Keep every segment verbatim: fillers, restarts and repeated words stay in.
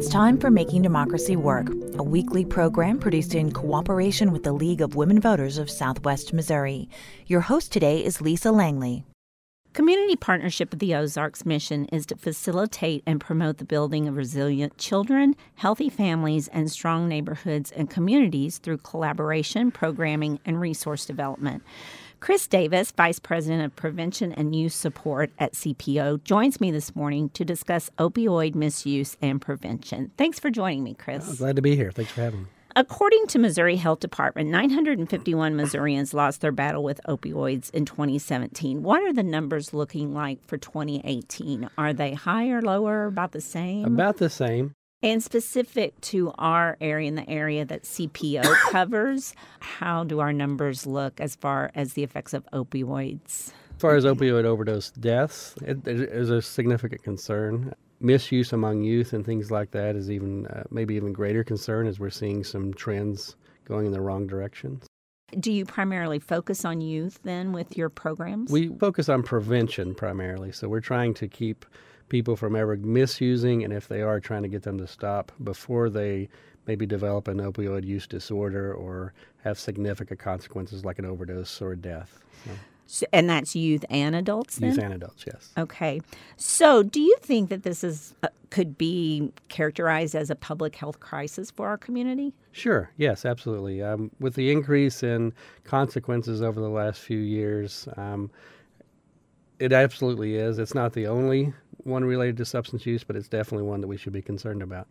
It's time for Making Democracy Work, a weekly program produced in cooperation with the League of Women Voters of Southwest Missouri. Your host today is Lisa Langley. Community Partnership of the Ozarks mission is to facilitate and promote the building of resilient children, healthy families, and strong neighborhoods and communities through collaboration, programming, and resource development. Chris Davis, Vice President of Prevention and Youth Support at C P O, joins me this morning to discuss opioid misuse and prevention. Thanks for joining me, Chris. Oh, glad to be here. Thanks for having me. According to Missouri Health Department, nine hundred fifty-one Missourians lost their battle with opioids in twenty seventeen. What are the numbers looking like for twenty eighteen? Are they higher, lower, about the same? About the same. And specific to our area, in the area that C P O covers, how do our numbers look as far as the effects of opioids? As far as opioid overdose deaths, it is a significant concern. Misuse among youth and things like that is even uh, maybe even greater concern as we're seeing some trends going in the wrong direction. Do you primarily focus on youth then with your programs? We focus on prevention primarily, so we're trying to keep people from ever misusing, and if they are, trying to get them to stop before they maybe develop an opioid use disorder or have significant consequences like an overdose or a death. So. So, and that's youth and adults then? Youth and adults, yes. Okay. So do you think that this is uh, could be characterized as a public health crisis for our community? Sure. Yes, absolutely. Um, with the increase in consequences over the last few years, um, it absolutely is. It's not the only one related to substance use, but it's definitely one that we should be concerned about.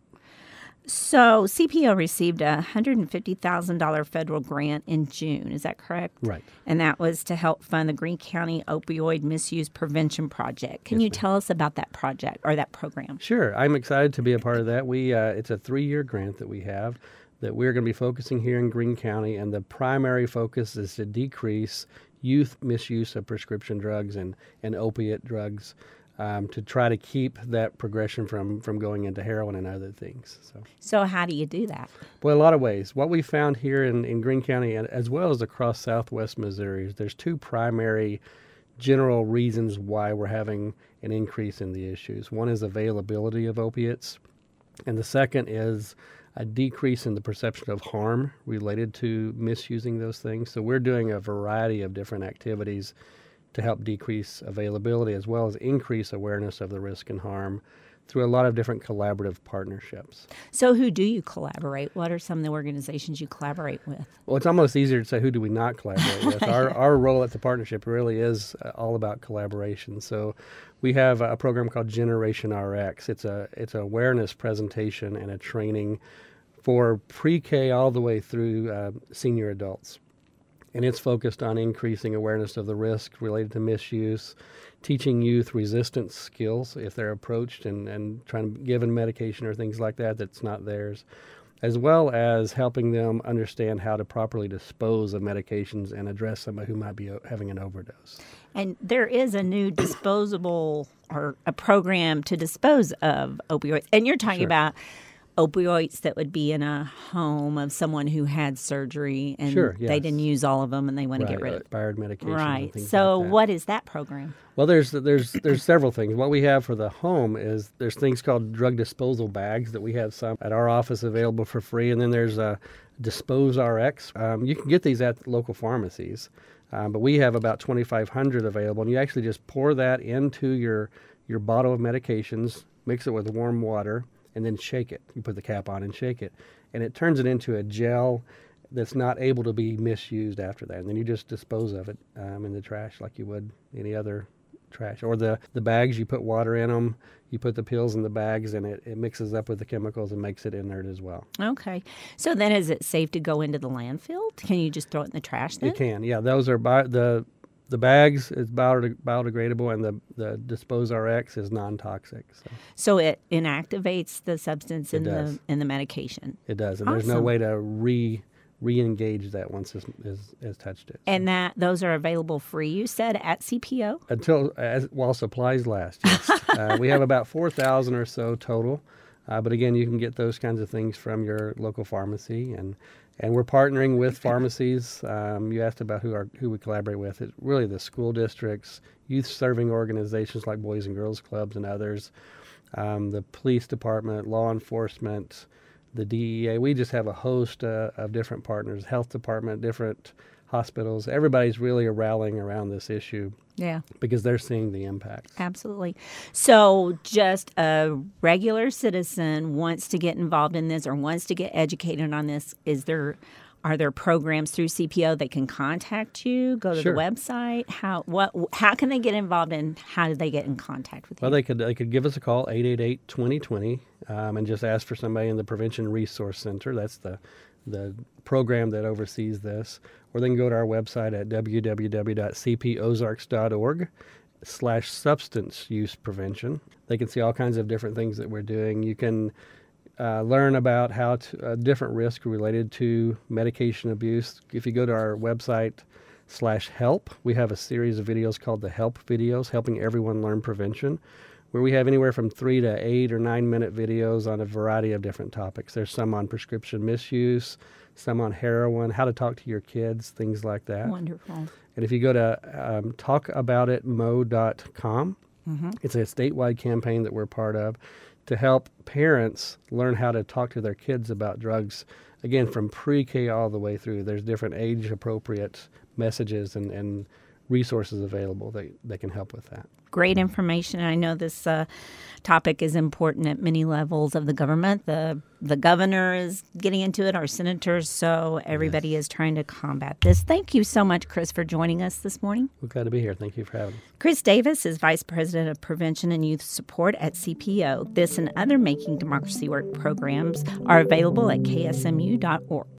So C P O received a one hundred fifty thousand dollars federal grant in June. Is that correct? Right. And that was to help fund the Greene County Opioid Misuse Prevention Project. Can yes, you ma'am. tell us about that project or that program? Sure. I'm excited to be a part of that. We uh, It's a three-year grant that we have that we're going to be focusing here in Greene County, and the primary focus is to decrease youth misuse of prescription drugs and, and opiate drugs. Um, to try to keep that progression from, from going into heroin and other things. So, so how do you do that? Well, a lot of ways. What we found here in, in Greene County, and as well as across southwest Missouri, is there's two primary general reasons why we're having an increase in the issues. One is availability of opiates, and the second is a decrease in the perception of harm related to misusing those things. So we're doing a variety of different activities to help decrease availability as well as increase awareness of the risk and harm through a lot of different collaborative partnerships. So who do you collaborate? What are some of the organizations you collaborate with? Well, it's almost easier to say who do we not collaborate with. Our our role at the partnership really is uh, all about collaboration. So we have a program called Generation R X. It's a it's an awareness presentation and a training for pre-K all the way through uh, senior adults. And it's focused on increasing awareness of the risk related to misuse, teaching youth resistance skills if they're approached and, and trying to give them medication or things like that that's not theirs, as well as helping them understand how to properly dispose of medications and address somebody who might be having an overdose. And there is a new disposable or a program to dispose of opioids. And you're talking Sure. about opioids that would be in a home of someone who had surgery and Sure, they yes. didn't use all of them and they want Right, to get rid of expired medications. Right. And things So like that. what is that program? Well, there's there's there's several things. What we have for the home is there's things called drug disposal bags that we have some at our office available for free, and then there's a Dispose R X. Um, you can get these at local pharmacies, um, but we have about twenty-five hundred available, and you actually just pour that into your your bottle of medications, mix it with warm water, and then shake it. You put the cap on and shake it, and it turns it into a gel that's not able to be misused after that. And then you just dispose of it um, in the trash like you would any other trash. Or the, the bags, you put water in them, you put the pills in the bags, and it, it mixes up with the chemicals and makes it inert as well. Okay. So then is it safe to go into the landfill? Can you just throw it in the trash then? You can, yeah. Those are bio, the the bags is biodeg- biodegradable, and the, the Dispose R X is non-toxic. So, so it inactivates the substance It in does. the in the medication. it does, and there's no Awesome. way to re re-engage that once it's, it's, it's touched it. And that those are available free, you said, at C P O? Until as while supplies last, yes. uh, we have about four thousand or so total. Uh, but again, you can get those kinds of things from your local pharmacy, and And we're partnering with pharmacies. Um, you asked about who are who we collaborate with. It's really the school districts, youth serving organizations like Boys and Girls Clubs and others, um, the police department, law enforcement, the D E A. We just have a host uh, of different partners, health department, different hospitals. Everybody's really rallying around this issue. Yeah. Because they're seeing the impacts. Absolutely. So just a regular citizen wants to get involved in this or wants to get educated on this. Is there are there programs through C P O they can contact you? Go to Sure. the website? How what how can they get involved and how do they get in contact with you? Well, they could they could give us a call, eight eight eight, two zero two zero, um, and just ask for somebody in the Prevention Resource Center. That's the the program that oversees this. Or they can go to our website at w w w dot c p ozarks dot org slash substance use prevention. They can see all kinds of different things that we're doing. You can uh, learn about how to, uh, different risks related to medication abuse. If you go to our website slash help, we have a series of videos called the Help videos, helping everyone learn prevention, where we have anywhere from three to eight or nine minute videos on a variety of different topics. There's some on prescription misuse, some on heroin, how to talk to your kids, things like that. Wonderful. And if you go to um, talk about it mo dot com, mm-hmm. it's a statewide campaign that we're part of to help parents learn how to talk to their kids about drugs, again, from pre-K all the way through. There's different age-appropriate messages and, and resources available that, that can help with that. Great information. I know this uh, topic is important at many levels of the government. The the governor is getting into it, our senators, so everybody yes. is trying to combat this. Thank you so much, Chris, for joining us this morning. We're glad to be here. Thank you for having me. Chris Davis is Vice President of Prevention and Youth Support at C P O. This and other Making Democracy Work programs are available at k s m u dot org.